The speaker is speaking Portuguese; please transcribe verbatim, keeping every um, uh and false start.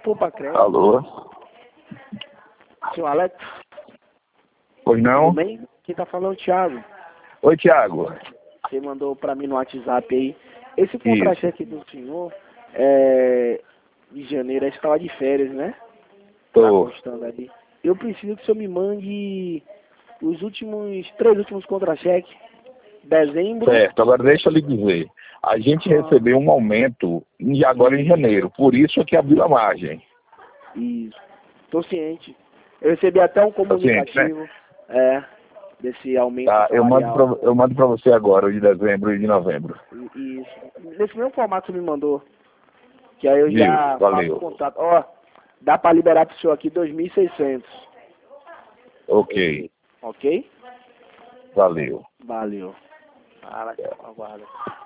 Poupa Crédito. Alô? Senhor Alex? Pois não? Tudo bem? Quem tá falando é o Thiago. Oi, Thiago. Você mandou pra mim no WhatsApp aí. Esse contra-cheque do senhor, é, de janeiro, aí você tava de férias, né? Tá Tô. constando ali. Eu preciso que o senhor me mande os últimos, três últimos contra-cheques. Dezembro. Certo, agora deixa eu lhe dizer. A gente Ah. recebeu um aumento em- agora em janeiro, por isso é que abriu a margem. Isso. Tô ciente. Eu recebi até um Tá ciente, né? comunicativo, é, desse aumento Tá, eu mando salarial. pra, eu mando pra você agora, o de dezembro e de novembro. E- Isso. Nesse mesmo formato que você me mandou. Que aí eu Viu? já Valeu. faço o contato. Ó, dá pra liberar pro senhor aqui dois mil e seiscentos. Ok, Ok? valeu. Valeu. Para, aguarda.